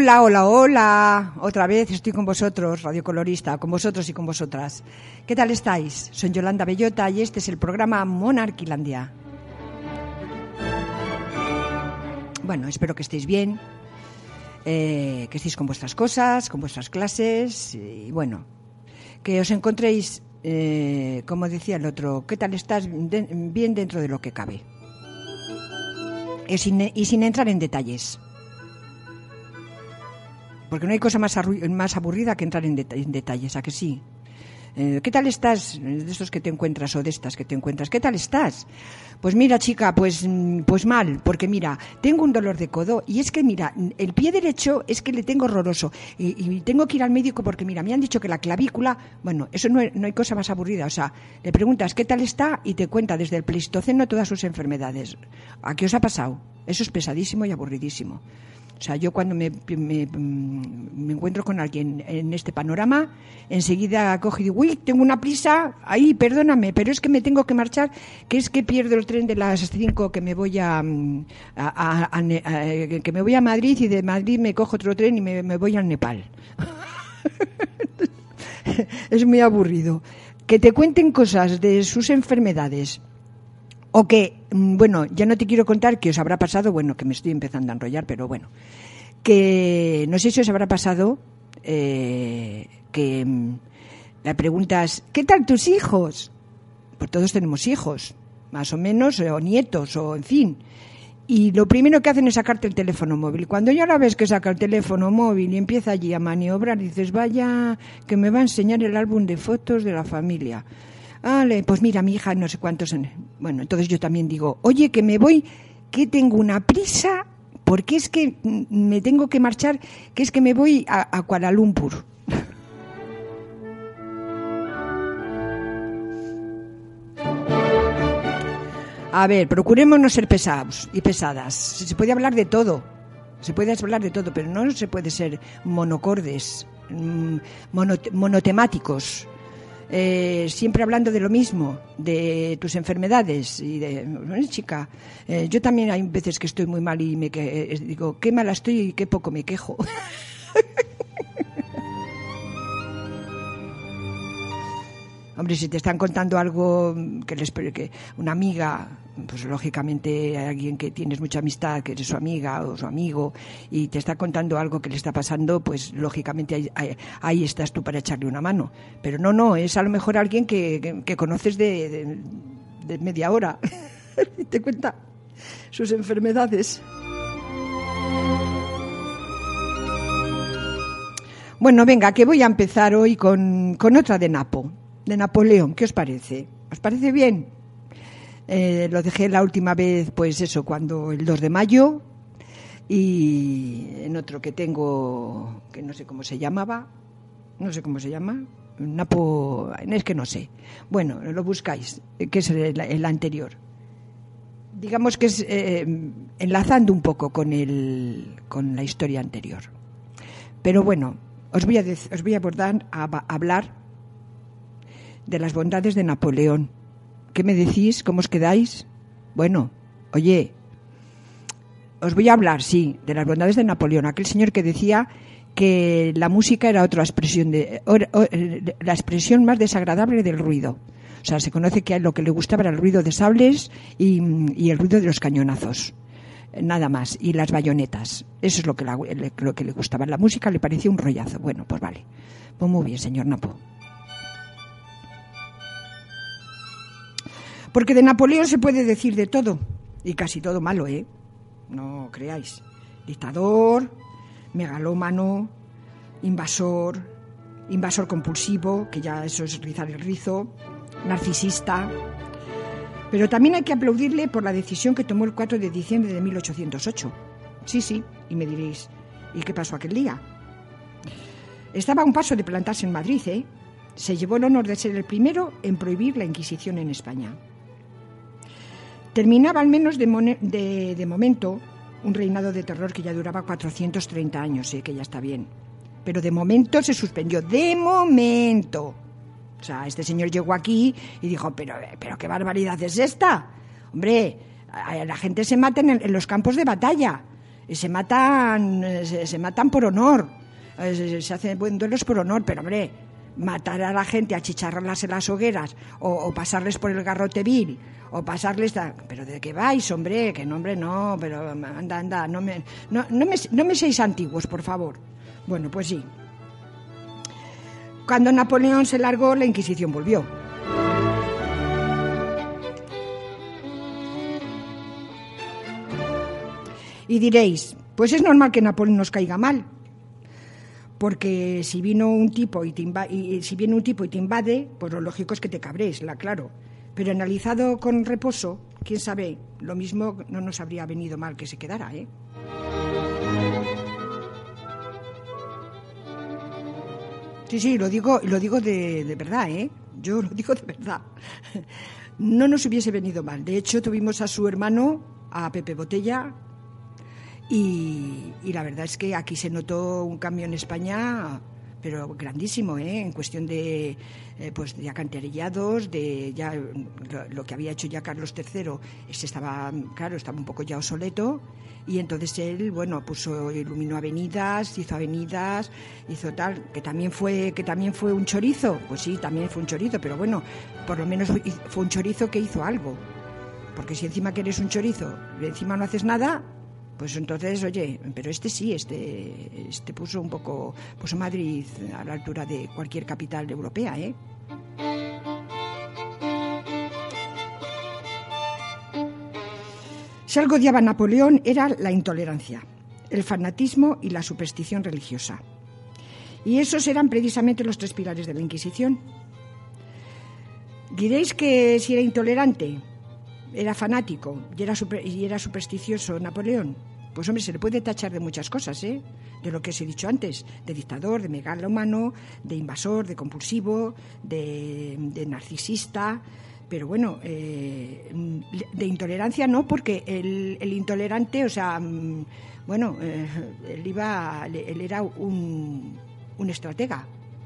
Hola, hola, hola. Otra vez estoy con vosotros, Radio Colorista, con vosotros y con vosotras. ¿Qué tal estáis? Soy Yolanda Bellota y este es el programa Monarquilandia. Bueno, espero que estéis bien, que estéis con vuestras cosas, con vuestras clases y bueno, que os encontréis, como decía el otro, ¿qué tal estás? Bien dentro de lo que cabe. Y sin entrar en detalles. Porque no hay cosa más aburrida que entrar en detalles, ¿a que sí? ¿Qué tal estás? De estos que te encuentras o de estas que te encuentras, ¿qué tal estás? Pues mira, chica, pues mal, porque mira, tengo un dolor de codo y es que mira, el pie derecho es que le tengo horroroso y tengo que ir al médico porque mira, me han dicho que la clavícula, bueno, eso no hay cosa más aburrida, o sea, le preguntas ¿qué tal está? Y te cuenta desde el Pleistoceno todas sus enfermedades. ¿A qué os ha pasado? Eso es pesadísimo y aburridísimo. O sea, yo cuando me encuentro con alguien en este panorama, enseguida cojo y digo, uy, tengo una prisa, ahí, perdóname, pero es que me tengo que marchar, que es que pierdo el tren de las 5 que me voy a Madrid y de Madrid me cojo otro tren y me voy a Nepal. Es muy aburrido. Que te cuenten cosas de sus enfermedades. O que, bueno, ya no te quiero contar qué os habrá pasado, bueno, que me estoy empezando a enrollar, pero bueno, que no sé si os habrá pasado que la pregunta es, ¿qué tal tus hijos? Pues todos tenemos hijos, más o menos, o nietos, o en fin. Y lo primero que hacen es sacarte el teléfono móvil. Cuando ya la ves que saca el teléfono móvil y empieza allí a maniobrar, dices, vaya, que me va a enseñar el álbum de fotos de la familia. Vale, pues mira, mi hija no sé cuántos... Bueno, entonces yo también digo, oye, que me voy, que tengo una prisa, porque es que me tengo que marchar, que es que me voy a Kuala Lumpur. A ver, procuremos no ser pesados y pesadas. Se puede hablar de todo, pero no se puede ser monocordes, monotemáticos. Siempre hablando de lo mismo, de tus enfermedades y de, chica, yo también hay veces que estoy muy mal y digo, qué mala estoy y qué poco me quejo. Hombre, si te están contando algo que una amiga, pues lógicamente alguien que tienes mucha amistad, que eres su amiga o su amigo, y te está contando algo que le está pasando, pues lógicamente ahí estás tú para echarle una mano. Pero no, es a lo mejor alguien que conoces de media hora y te cuenta sus enfermedades. Bueno, venga, que voy a empezar hoy con otra de Napoleón. ¿Qué os parece? ¿Os parece bien? Lo dejé la última vez, pues eso, cuando el 2 de mayo, y en otro que tengo, que no sé cómo se llama, es que no sé. Bueno, lo buscáis, que es el anterior. Digamos que es enlazando un poco con la historia anterior. Pero bueno, os voy a hablar de las bondades de Napoleón. ¿Qué me decís? ¿Cómo os quedáis? Bueno, oye, os voy a hablar, sí, de las bondades de Napoleón, aquel señor que decía que la música era otra expresión la expresión más desagradable del ruido. O sea, se conoce que a él lo que le gustaba era el ruido de sables y el ruido de los cañonazos. Nada más, y las bayonetas. Eso es lo que le gustaba. La música le parecía un rollazo. Bueno, pues vale. Pues muy bien, señor Napo. Porque de Napoleón se puede decir de todo, y casi todo malo, ¿eh? No creáis. Dictador, megalómano, invasor compulsivo, que ya eso es rizar el rizo, narcisista. Pero también hay que aplaudirle por la decisión que tomó el 4 de diciembre de 1808. Sí, y me diréis, ¿y qué pasó aquel día? Estaba a un paso de plantarse en Madrid, ¿eh? Se llevó el honor de ser el primero en prohibir la Inquisición en España. Terminaba al menos de momento un reinado de terror que ya duraba 430 años, que ya está bien. Pero de momento se suspendió, de momento. O sea, este señor llegó aquí y dijo, pero qué barbaridad es esta. Hombre, la gente se mata en los campos de batalla. se matan por honor, se hacen buenos duelos por honor, pero hombre, matar a la gente, achicharrarlas en las hogueras o pasarles por el garrote vil o pasarles... ¿Pero de qué vais, hombre? Que no, hombre, no, pero anda, no me seáis antiguos, por favor. Bueno, pues sí. Cuando Napoleón se largó, la Inquisición volvió. Y diréis, pues es normal que Napoleón nos caiga mal, porque si viene un tipo y te invade, pues lo lógico es que te cabres, claro. Pero analizado con reposo, quién sabe, lo mismo no nos habría venido mal que se quedara, ¿eh? Sí, lo digo de verdad, ¿eh? Yo lo digo de verdad. No nos hubiese venido mal. De hecho, tuvimos a su hermano, a Pepe Botella, y la verdad es que aquí se notó un cambio en España, pero grandísimo, ¿eh? En cuestión de alcantarillados, de ya lo que había hecho ya Carlos III, estaba un poco ya obsoleto, y entonces él, iluminó avenidas, hizo tal, que también fue un chorizo, pues sí, también fue un chorizo, pero bueno, por lo menos fue un chorizo que hizo algo, porque si encima que eres un chorizo, encima no haces nada, pues entonces, oye, pero este puso Madrid a la altura de cualquier capital europea, ¿eh? Si algo odiaba a Napoleón era la intolerancia, el fanatismo y la superstición religiosa. Y esos eran precisamente los 3 pilares de la Inquisición. Diréis que si era intolerante, era fanático y era supersticioso Napoleón. Pues hombre, se le puede tachar de muchas cosas, ¿eh? De lo que os he dicho antes, de dictador, de megalómano, de invasor, de compulsivo, de narcisista, pero bueno, de intolerancia no, porque el intolerante, él era un estratega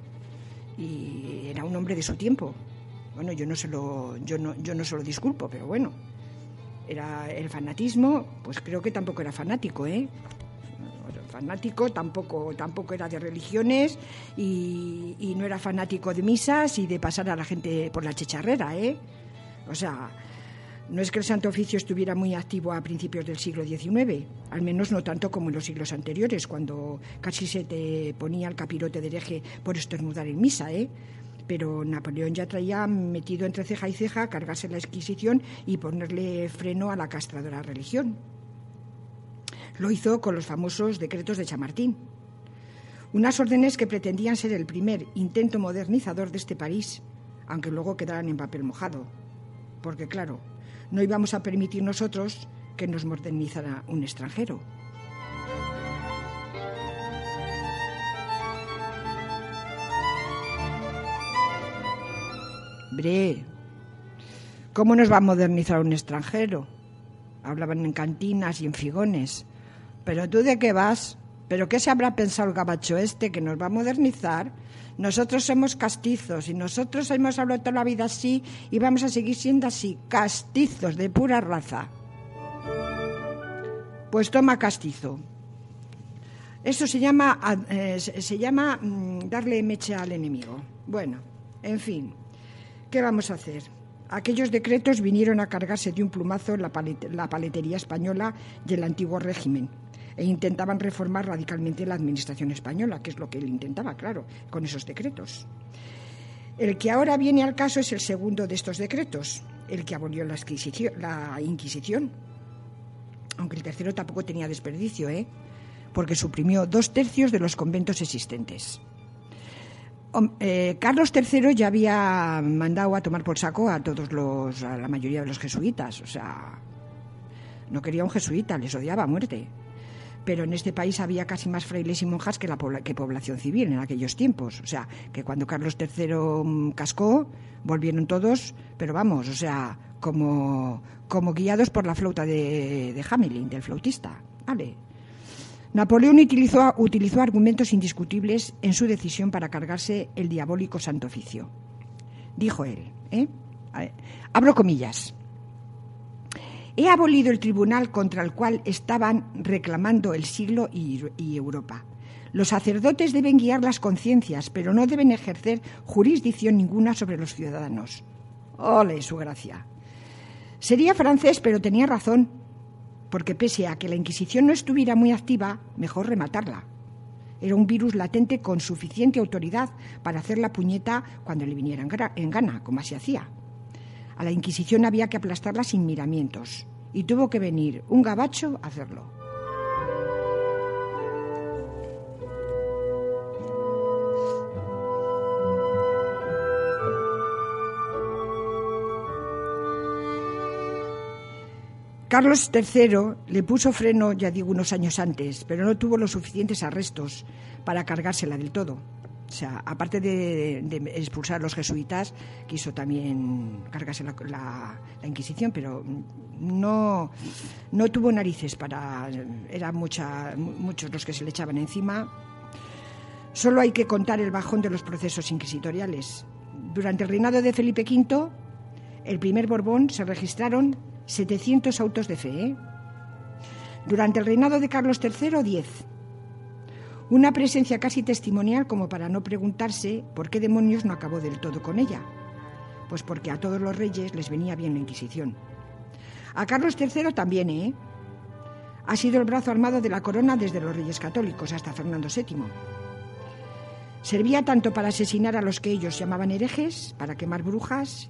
y era un hombre de su tiempo. Bueno, yo no se lo disculpo, pero bueno. Era el fanatismo, pues creo que tampoco era fanático, ¿eh? Fanático tampoco era de religiones y no era fanático de misas y de pasar a la gente por la chicharrera, ¿eh? O sea, no es que el Santo Oficio estuviera muy activo a principios del siglo XIX, al menos no tanto como en los siglos anteriores, cuando casi se te ponía el capirote de hereje por estornudar en misa, ¿eh? Pero Napoleón ya traía metido entre ceja y ceja cargarse la Inquisición y ponerle freno a la castradora religión. Lo hizo con los famosos decretos de Chamartín, unas órdenes que pretendían ser el primer intento modernizador de este país, aunque luego quedaran en papel mojado, porque claro, no íbamos a permitir nosotros que nos modernizara un extranjero. Hombre, ¿cómo nos va a modernizar un extranjero? Hablaban en cantinas y en figones. ¿Pero tú de qué vas? ¿Pero qué se habrá pensado el gabacho este que nos va a modernizar? Nosotros somos castizos y nosotros hemos hablado toda la vida así y vamos a seguir siendo así, castizos de pura raza. Pues toma castizo. Eso se llama darle mecha al enemigo. Bueno, en fin. ¿Qué vamos a hacer? Aquellos decretos vinieron a cargarse de un plumazo la paletería española y el antiguo régimen e intentaban reformar radicalmente la administración española, que es lo que él intentaba, claro, con esos decretos. El que ahora viene al caso es el segundo de estos decretos, el que abolió la Inquisición, aunque el tercero tampoco tenía desperdicio, porque suprimió 2/3 de los conventos existentes. Carlos III ya había mandado a tomar por saco a la mayoría de los jesuitas, o sea, no quería un jesuita, les odiaba a muerte. Pero en este país había casi más frailes y monjas que población civil en aquellos tiempos, o sea, que cuando Carlos III cascó, volvieron todos, pero vamos, o sea, como guiados por la flauta de Hamelin, del flautista, ¿vale? Napoleón utilizó argumentos indiscutibles en su decisión para cargarse el diabólico Santo Oficio. Dijo él, abro comillas, He abolido el tribunal contra el cual estaban reclamando el siglo y Europa. Los sacerdotes deben guiar las conciencias, pero no deben ejercer jurisdicción ninguna sobre los ciudadanos. ¡Ole, su gracia! Sería francés, pero tenía razón, porque pese a que la Inquisición no estuviera muy activa, mejor rematarla. Era un virus latente con suficiente autoridad para hacer la puñeta cuando le viniera en gana, como así hacía. A la Inquisición había que aplastarla sin miramientos, y tuvo que venir un gabacho a hacerlo. Carlos III le puso freno, ya digo, unos años antes, pero no tuvo los suficientes arrestos para cargársela del todo. O sea, aparte de expulsar a los jesuitas, quiso también cargarse la Inquisición, pero no tuvo narices para... Eran muchos los que se le echaban encima. Solo hay que contar el bajón de los procesos inquisitoriales. Durante el reinado de Felipe V, el primer Borbón, se registraron 700 autos de fe. Durante el reinado de Carlos III, 10. Una presencia casi testimonial como para no preguntarse por qué demonios no acabó del todo con ella. Pues porque a todos los reyes les venía bien la Inquisición. A Carlos III también, Ha sido el brazo armado de la corona desde los reyes católicos hasta Fernando VII. Servía tanto para asesinar a los que ellos llamaban herejes, para quemar brujas,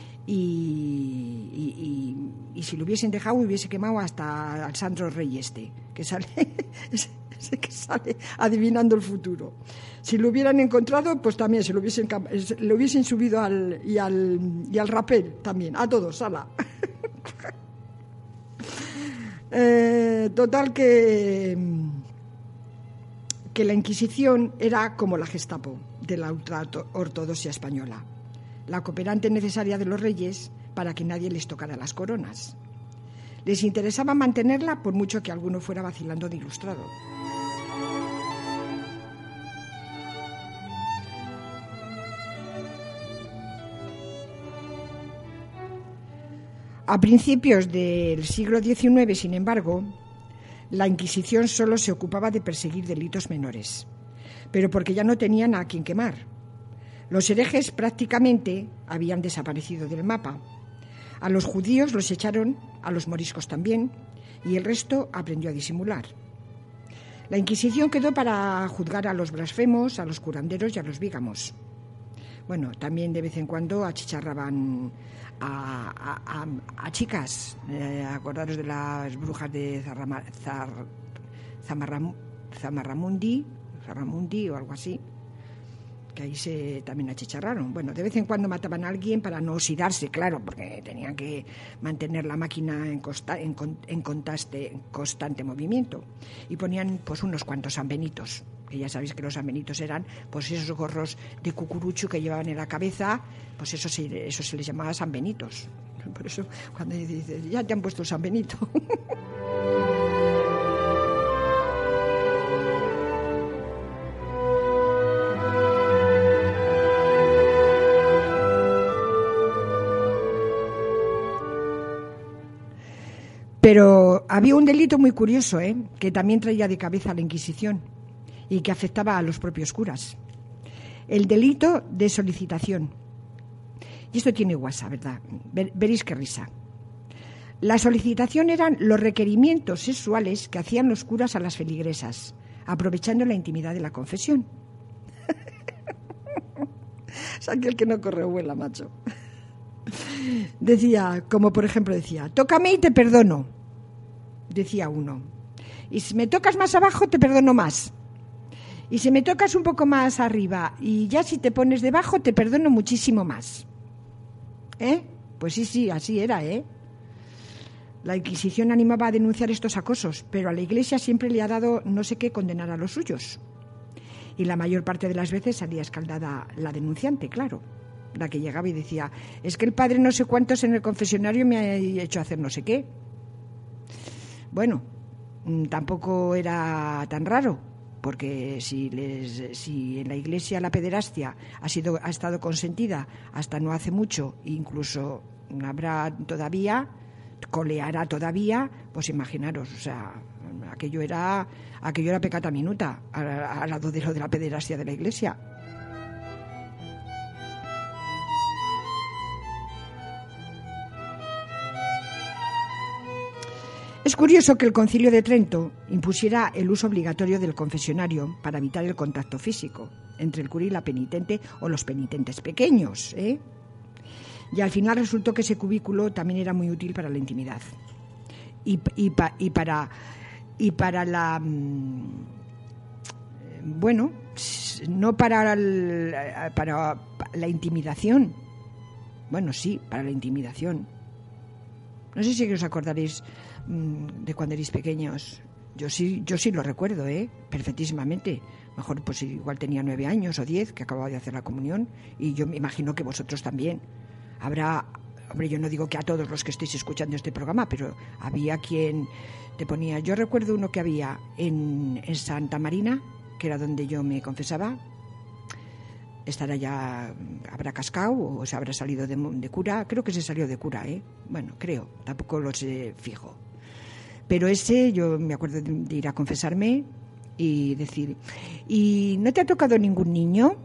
y si lo hubiesen dejado hubiese quemado hasta al Sandro Rey que sale que sale adivinando el futuro. Si lo hubieran encontrado, pues también lo hubiesen subido al rapel también, a todos, ala. Total que la Inquisición era como la Gestapo de la ultraortodoxia española, la cooperante necesaria de los reyes para que nadie les tocara las coronas. Les interesaba mantenerla por mucho que alguno fuera vacilando de ilustrado. A principios del siglo XIX, sin embargo, la Inquisición solo se ocupaba de perseguir delitos menores, pero porque ya no tenían a quien quemar. Los herejes prácticamente habían desaparecido del mapa. A los judíos los echaron, a los moriscos también, y el resto aprendió a disimular. La Inquisición quedó para juzgar a los blasfemos, a los curanderos y a los bígamos. Bueno, también de vez en cuando achicharraban a chicas. Acordaros de las brujas de Zamarramundi o algo así, que ahí también achicharraron. Bueno, de vez en cuando mataban a alguien para no oxidarse, claro, porque tenían que mantener la máquina en constante movimiento. Y ponían pues unos cuantos sanbenitos, que ya sabéis que los sanbenitos eran pues esos gorros de cucurucho que llevaban en la cabeza, pues eso se les llamaba sanbenitos. Por eso cuando dices, ya te han puesto el sanbenito. Pero había un delito muy curioso, que también traía de cabeza a la Inquisición y que afectaba a los propios curas. El delito de solicitación. Y esto tiene guasa, ¿verdad? Veréis qué risa. La solicitación eran los requerimientos sexuales que hacían los curas a las feligresas, aprovechando la intimidad de la confesión. Es aquel que no corre vuela, macho. Decía, como por ejemplo decía, tócame y te perdono, decía uno. Y si me tocas más abajo te perdono más. Y si me tocas un poco más arriba y ya si te pones debajo te perdono muchísimo más. Pues sí, así era, La Inquisición animaba a denunciar estos acosos, pero a la Iglesia siempre le ha dado no sé qué condenar a los suyos. Y la mayor parte de las veces salía escaldada la denunciante, claro. La que llegaba y decía, es que el padre no sé cuántos en el confesionario me ha hecho hacer no sé qué. Bueno, tampoco era tan raro, porque si en la Iglesia la pederastia ha estado consentida hasta no hace mucho, incluso habrá todavía coleara todavía, pues imaginaros, o sea, aquello era peccata minuta al lado de lo de la pederastia de la Iglesia. Es curioso que el Concilio de Trento impusiera el uso obligatorio del confesionario para evitar el contacto físico entre el cura y la penitente o los penitentes pequeños, ¿eh? Y al final resultó que ese cubículo también era muy útil para la intimidad y para la bueno, no para la intimidación. Bueno, sí, para la intimidación. No sé si os acordaréis de cuando erais pequeños. Yo sí lo recuerdo, perfectísimamente. Mejor, pues igual tenía 9 años o 10, que acababa de hacer la comunión, y yo me imagino que vosotros también. Hombre, yo no digo que a todos los que estéis escuchando este programa, pero había quien te ponía. Yo recuerdo uno que había en Santa Marina, que era donde yo me confesaba. Estará ya, habrá cascado o se habrá salido de cura. Creo que se salió de cura, Bueno, creo, tampoco lo sé fijo. Pero yo me acuerdo de ir a confesarme y decir, ¿y no te ha tocado ningún niño?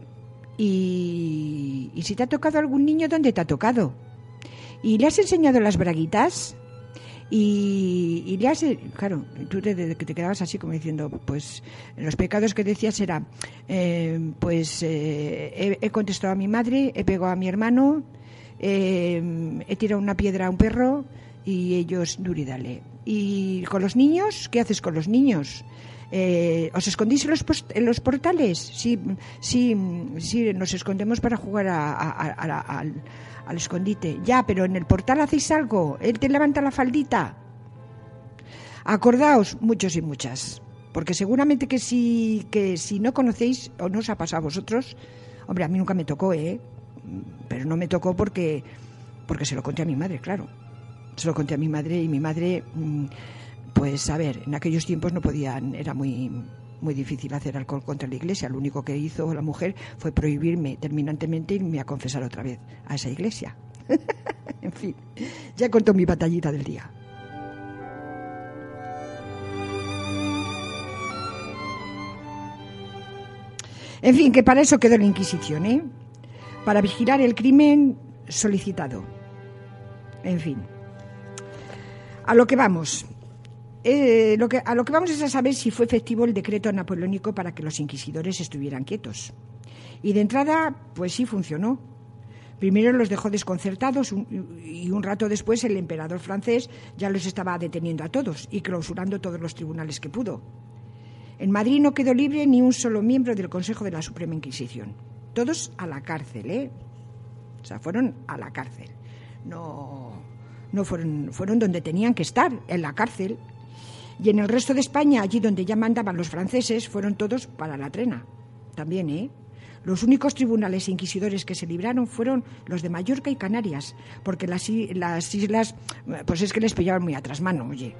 Y si te ha tocado algún niño, ¿dónde te ha tocado? ¿Y le has enseñado las braguitas? Y le has... Claro, tú te quedabas así como diciendo, pues los pecados que decías era, he contestado a mi madre, he pegado a mi hermano, he tirado una piedra a un perro y ellos duridale. ¿Y con los niños? ¿Qué haces con los niños? ¿Os escondís en los portales? Sí, nos escondemos para jugar al escondite. Ya, pero en el portal hacéis algo. Él te levanta la faldita. Acordaos, muchos y muchas, porque seguramente que si no conocéis o no os ha pasado a vosotros, hombre, a mí nunca me tocó, pero no me tocó porque se lo conté a mi madre, claro. Se lo conté a mi madre y mi madre... Pues a ver, en aquellos tiempos no podían, era muy, muy difícil hacer alcohol contra la Iglesia. Lo único que hizo la mujer fue prohibirme terminantemente irme a confesar otra vez a esa iglesia. En fin, ya contó mi batallita del día. En fin, que para eso quedó la Inquisición, para vigilar el crimen solicitado. En fin, a lo que vamos. A lo que vamos es a saber si fue efectivo el decreto napoleónico para que los inquisidores estuvieran quietos. Y de entrada, pues sí funcionó. Primero los dejó desconcertados y un rato después el emperador francés ya los estaba deteniendo a todos y clausurando todos los tribunales que pudo. En Madrid no quedó libre ni un solo miembro del Consejo de la Suprema Inquisición. Todos a la cárcel, O sea, fueron a la cárcel. No fueron donde tenían que estar, en la cárcel. Y en el resto de España, allí donde ya mandaban los franceses, fueron todos para la trena. También, Los únicos tribunales inquisidores que se libraron fueron los de Mallorca y Canarias, porque las islas, pues es que les pillaban muy a trasmano, oye.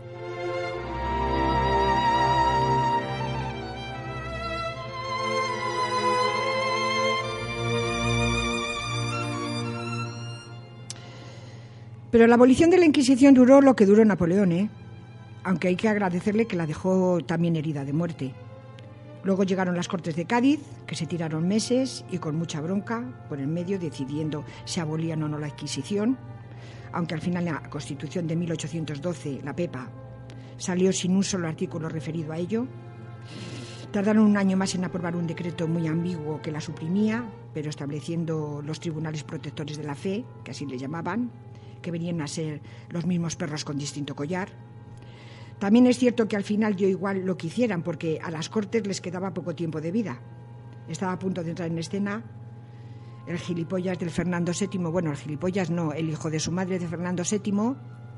Pero la abolición de la Inquisición duró lo que duró Napoleón, aunque hay que agradecerle que la dejó también herida de muerte. Luego llegaron las Cortes de Cádiz, que se tiraron meses y con mucha bronca por el medio, decidiendo si abolían o no la Inquisición, aunque al final la Constitución de 1812, la PEPA, salió sin un solo artículo referido a ello. Tardaron un año más en aprobar un decreto muy ambiguo que la suprimía, pero estableciendo los tribunales protectores de la fe, que así le llamaban, que venían a ser los mismos perros con distinto collar. También es cierto que al final dio igual lo que hicieran, porque a las Cortes les quedaba poco tiempo de vida. Estaba a punto de entrar en escena el gilipollas del Fernando VII, bueno, el gilipollas no, el hijo de su madre de Fernando VII,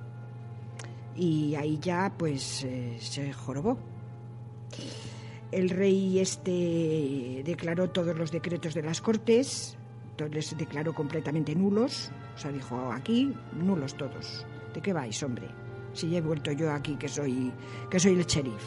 y ahí ya pues se jorobó. El rey declaró todos los decretos de las Cortes, les declaró completamente nulos, o sea, dijo, aquí nulos todos. ¿De qué vais, hombre? Si ya he vuelto yo aquí que soy el sheriff.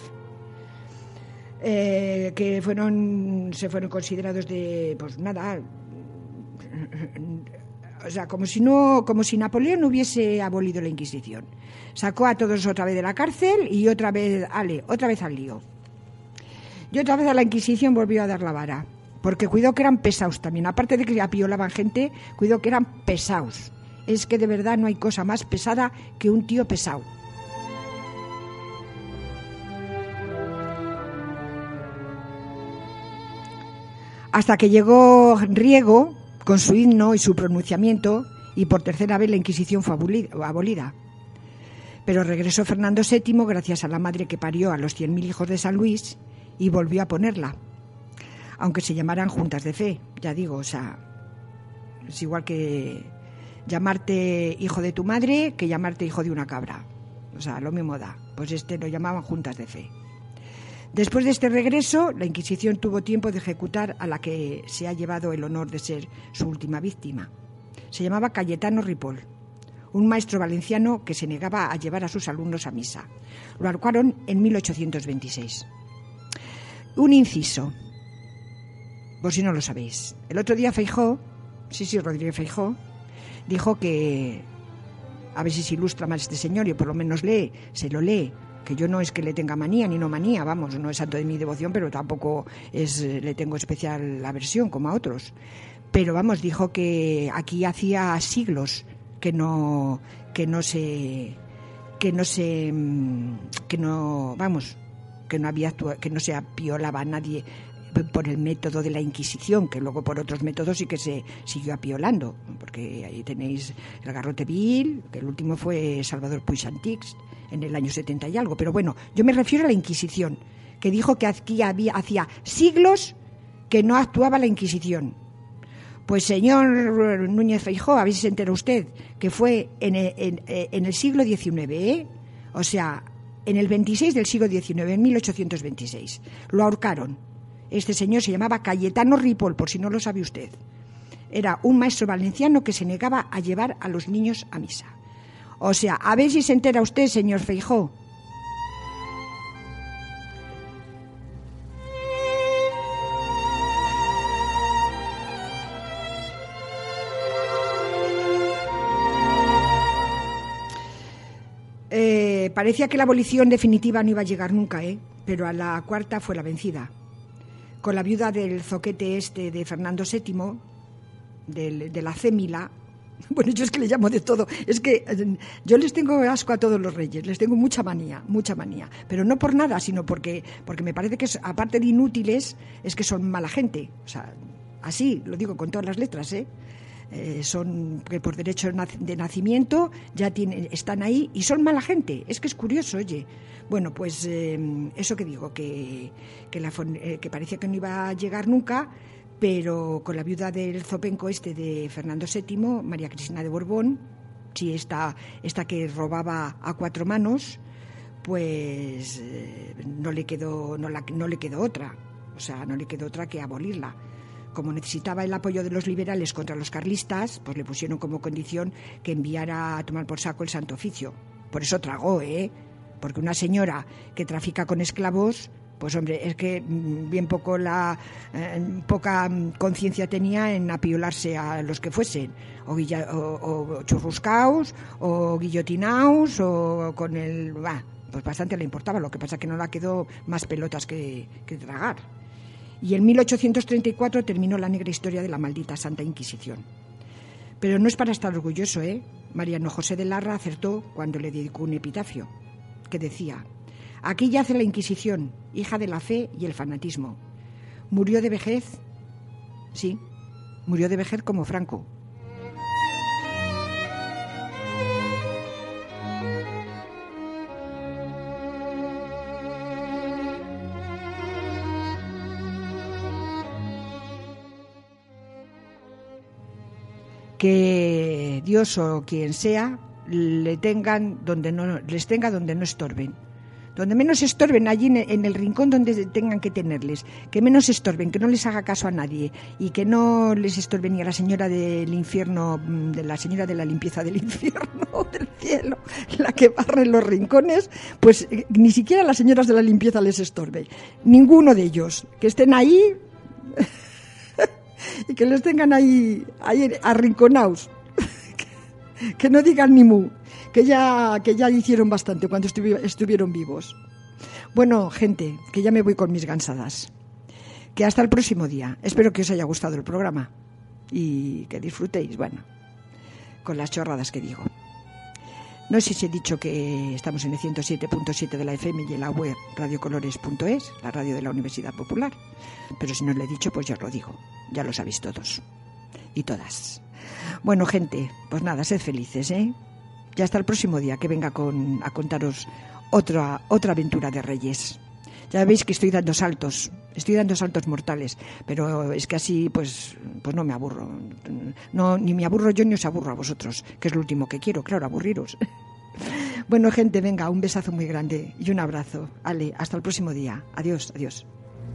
Que se fueron considerados de, pues nada, O sea, como si Napoleón no hubiese abolido la Inquisición. Sacó a todos otra vez de la cárcel y otra vez al lío. Y otra vez a la Inquisición volvió a dar la vara. Porque cuidado que eran pesados también. Aparte de que apiolaban gente, cuidado que eran pesados. Es que de verdad no hay cosa más pesada que un tío pesado. Hasta que llegó Riego con su himno y su pronunciamiento, y por tercera vez la Inquisición fue abolida. Pero regresó Fernando VII gracias a la madre que parió a los 100.000 hijos de San Luis y volvió a ponerla. Aunque se llamaran juntas de fe, ya digo, o sea, es igual que llamarte hijo de tu madre que llamarte hijo de una cabra. O sea, lo mismo da. Pues lo llamaban juntas de fe. Después de este regreso, la Inquisición tuvo tiempo de ejecutar a la que se ha llevado el honor de ser su última víctima. Se llamaba Cayetano Ripoll, un maestro valenciano que se negaba a llevar a sus alumnos a misa. Lo ahorcaron en 1826. Un inciso, por si no lo sabéis. El otro día Feijóo, Rodríguez Feijóo, dijo que, a ver si se ilustra más este señor y por lo menos se lo lee, que yo no es que le tenga manía ni no manía, vamos, no es santo de mi devoción, pero tampoco le tengo especial aversión como a otros. Pero vamos, dijo que aquí hacía siglos que no se apiolaba a nadie por el método de la Inquisición, que luego por otros métodos sí que se siguió apiolando, porque ahí tenéis el garrote vil, que el último fue Salvador Puig Antich en el año 70 y algo, pero bueno, yo me refiero a la Inquisición, que dijo que aquí hacía siglos que no actuaba la Inquisición. Pues señor Núñez Feijóo, a ver si se entera usted, que fue en el siglo XIX, ¿eh? O sea, en el 26 del siglo XIX, en 1826. Lo ahorcaron. Este señor se llamaba Cayetano Ripoll, por si no lo sabe usted. Era un maestro valenciano que se negaba a llevar a los niños a misa. O sea, a ver si se entera usted, señor Feijóo. Parecía que la abolición definitiva no iba a llegar nunca, pero a la cuarta fue la vencida. Con la viuda del zoquete de Fernando VII, de la Cémila. Bueno, yo es que le llamo de todo. Es que yo les tengo asco a todos los reyes, les tengo mucha manía. Pero no por nada, sino porque me parece que, aparte de inútiles, es que son mala gente. O sea, así, lo digo con todas las letras, son que por derecho de nacimiento ya están ahí y son mala gente. Es que es curioso, oye. Bueno, pues eso que digo, que parecía que no iba a llegar nunca, pero con la viuda del zopenco de Fernando VII, María Cristina de Borbón, sí, esta que robaba a cuatro manos, pues no le quedó otra. O sea, no le quedó otra que abolirla. Como necesitaba el apoyo de los liberales contra los carlistas, pues le pusieron como condición que enviara a tomar por saco el Santo Oficio. Por eso tragó, porque una señora que trafica con esclavos, pues hombre, es que bien poca conciencia tenía en apiolarse a los que fuesen, o churruscaos, o guillotinaos, o con pues bastante le importaba. Lo que pasa es que no la quedó más pelotas que tragar. Y en 1834 terminó la negra historia de la maldita Santa Inquisición. Pero no es para estar orgulloso, Mariano José de Larra acertó cuando le dedicó un epitafio que decía: aquí yace la Inquisición, hija de la fe y el fanatismo. Murió de vejez, sí, murió de vejez como Franco. Que Dios o quien sea les tenga donde no estorben, donde menos estorben, allí en el rincón donde tengan que tenerles, que menos estorben, que no les haga caso a nadie y que no les estorben ni a la señora del infierno, de la señora de la limpieza del infierno, del cielo, la que barre los rincones, pues ni siquiera a las señoras de la limpieza les estorbe, ninguno de ellos, que estén ahí y que les tengan ahí arrinconados. Que no digan ni mu, que ya hicieron bastante cuando estuvieron vivos. Bueno, gente, que ya me voy con mis gansadas. Que hasta el próximo día. Espero que os haya gustado el programa y que disfrutéis, bueno, con las chorradas que digo. No sé si he dicho que estamos en el 107.7 de la FM y en la web radiocolores.es, la radio de la Universidad Popular. Pero si no lo he dicho, pues ya os lo digo. Ya lo sabéis todos y todas. Bueno, gente, pues nada, sed felices, ¿eh? Ya hasta el próximo día que venga a contaros otra aventura de Reyes. Ya veis que estoy dando saltos mortales, pero es que así pues no me aburro. No, ni me aburro yo ni os aburro a vosotros, que es lo último que quiero, claro, aburriros. Bueno, gente, venga, un besazo muy grande y un abrazo. Ale, hasta el próximo día. Adiós, adiós.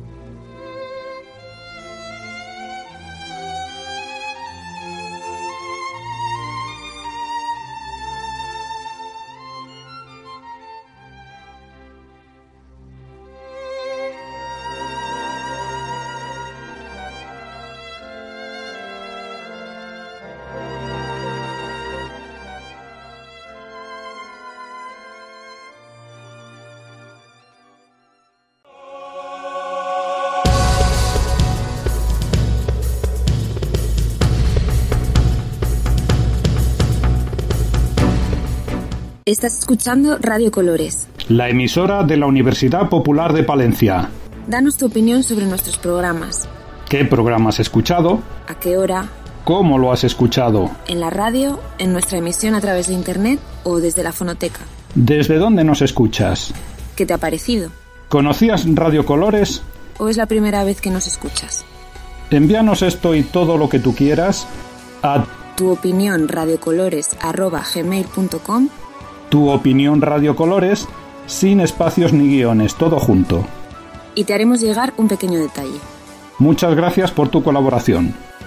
Estás escuchando Radio Colores, la emisora de la Universidad Popular de Palencia. Danos tu opinión sobre nuestros programas. ¿Qué programa has escuchado? ¿A qué hora? ¿Cómo lo has escuchado? ¿En la radio, en nuestra emisión a través de internet o desde la fonoteca? ¿Desde dónde nos escuchas? ¿Qué te ha parecido? ¿Conocías Radio Colores? ¿O es la primera vez que nos escuchas? Envíanos esto y todo lo que tú quieras a tu opinión radiocolores@gmail.com. Tu opinión Radio Colores, sin espacios ni guiones, todo junto. Y te haremos llegar un pequeño detalle. Muchas gracias por tu colaboración.